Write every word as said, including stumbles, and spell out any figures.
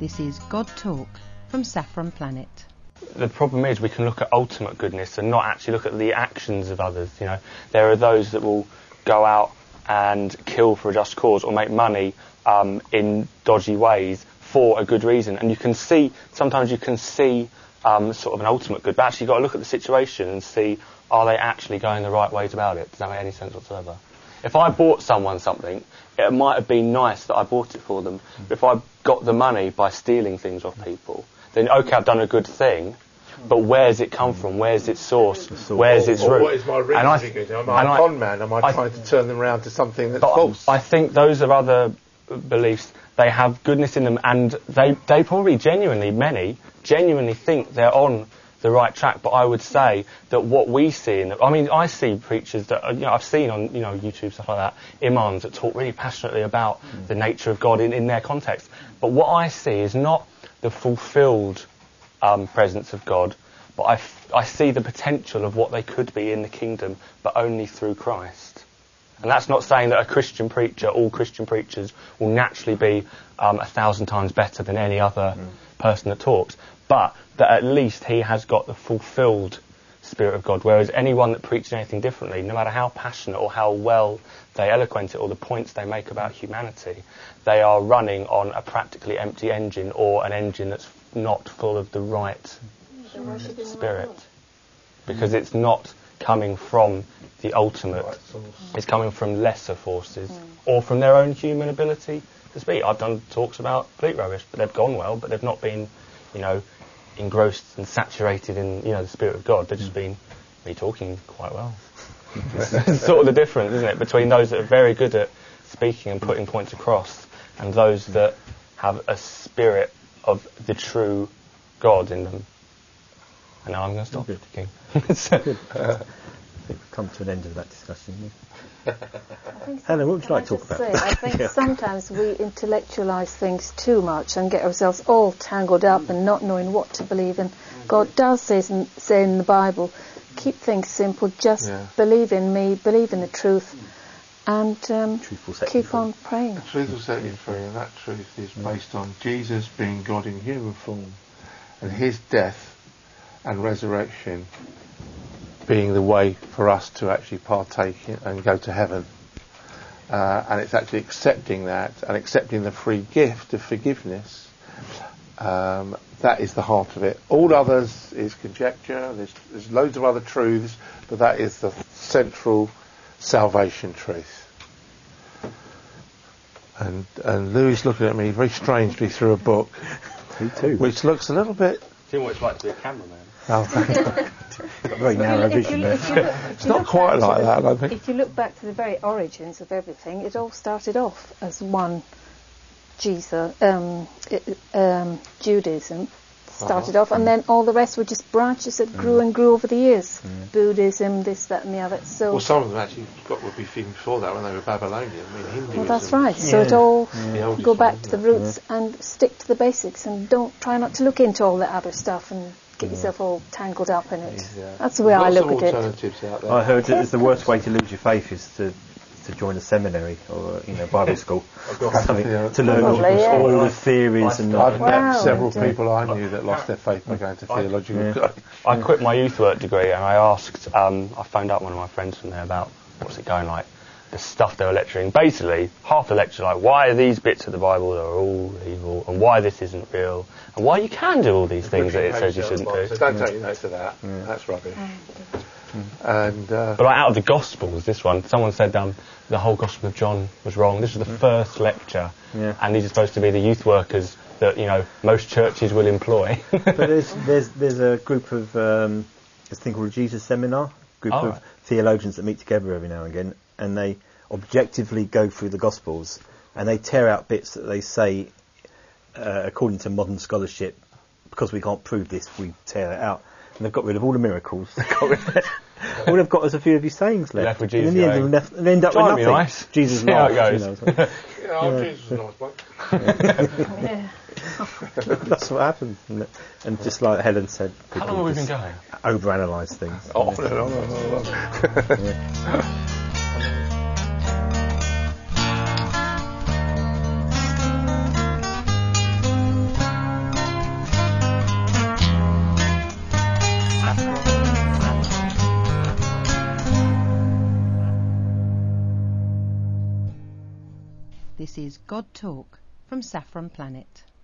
This is God Talk from Saffron Planet. The problem is we can look at ultimate goodness and not actually look at the actions of others. You know, there are those that will go out and kill for a just cause or make money um, in dodgy ways for a good reason. And you can see, sometimes you can see um, sort of an ultimate good, but actually you've got to look at the situation and see, are they actually going the right ways about it? Does that make any sense whatsoever? If I bought someone something, it might have been nice that I bought it for them. Mm. But if I got the money by stealing things off people, then okay, I've done a good thing, but where's it come from? Where's its source? Where's its root? Or what is my reason? I, th- Am I a con man? Am I, I trying to turn them around to something that's false? I think those are other beliefs. They have goodness in them, and they, they probably genuinely, many, genuinely think they're on the right track. But I would say that what we see, in the, I mean, I see preachers that, you know, I've seen on, you know, YouTube, stuff like that, imams that talk really passionately about mm. the nature of God in, in their context. But what I see is not the fulfilled um, presence of God, but I, f- I see the potential of what they could be in the kingdom, but only through Christ. And that's not saying that a Christian preacher, all Christian preachers, will naturally be um, a thousand times better than any other mm. person that talks, but that at least he has got the fulfilled Spirit of God, whereas anyone that preaches anything differently, no matter how passionate or how well they eloquent it or the points they make about humanity, they are running on a practically empty engine or an engine that's not full of the right mm. Spirit. Because it's not coming from the ultimate, it's coming from lesser forces mm. or from their own human ability to speak. I've done talks about complete rubbish, but they've gone well, but they've not been, you know, engrossed and saturated in, you know, the Spirit of God. They've just been me talking quite well. It's sort of the difference, isn't it, between those that are very good at speaking and putting points across and those that have a spirit of the true God in them. And now I'm going to stop speaking. so, uh, I think we've come to an end of that discussion. Helen, what would you like to talk about? Say, I think yeah. sometimes we intellectualise things too much and get ourselves all tangled up and not knowing what to believe in. God does say in, say in the Bible, keep things simple, just yeah. believe in me, believe in the truth, and um, keep on praying. The truth will set you free, and that truth is based on Jesus being God in human form, and his death and resurrection being the way for us to actually partake in and go to heaven. Uh, and it's actually accepting that and accepting the free gift of forgiveness. Um, that is the heart of it. All others is conjecture. There's, there's loads of other truths, but that is the central salvation truth. And and Louis looking at me very strangely through a book, me too, which looks a little bit. Do you know what it's like to be a cameraman? Oh, very narrow vision there. It's not quite like the, that, I think. If you look back to the very origins of everything, it all started off as one Jesus, um, it, um, Judaism started uh-huh. off, and then all the rest were just branches that grew mm. and grew over the years. Mm. Buddhism, this, that, and the other. So well, some of them actually got would be even before that when they were Babylonian. I mean, Hinduism. Well, that's right. Yeah. So it all yeah. go back to the yeah. roots yeah. and stick to the basics, and don't try not to look into all the other stuff and get yeah. yourself all tangled up in it. Yeah. That's the way Lots I look of at alternatives it. Out there. I heard that it's the worst way to lose your faith is to to join a seminary or you know Bible school or something yeah. to learn all, yeah. all the theories and I've met wow. several people I knew that lost their faith by going to theological. Yeah. I quit my youth work degree and I asked, um, I phoned up one of my friends from there about what's it going like, the stuff they were lecturing. Basically, half the lecture like, why are these bits of the Bible that are all evil, and why this isn't real, and why you can do all these things that it says you shouldn't do. So don't take your notes of that. Yeah. That's rubbish. Mm. And uh, but like, out of the Gospels, this one, someone said um, the whole Gospel of John was wrong. This was the mm. first lecture, yeah. and these are supposed to be the youth workers that you know most churches will employ. But there's there's there's a group of um, there's a thing called a Jesus Seminar, group oh, of right. theologians that meet together every now and again, and they objectively go through the Gospels and they tear out bits that they say, uh, according to modern scholarship, because we can't prove this, we tear it out. And they've got rid of all the miracles. They've got rid of all they've got is a few of his sayings left. Left with Jesus. And in the end, left, they end up with nothing. Nice. Jesus See how it laughed, goes. you know, so. yeah, oh, yeah. Jesus was a nice bloke. Yeah. That's what happens. And, and just like Helen said, how long have we been going? Overanalyse things. Oh, no, no, no, no, no. Yeah. This is God Talk from Saffron Planet.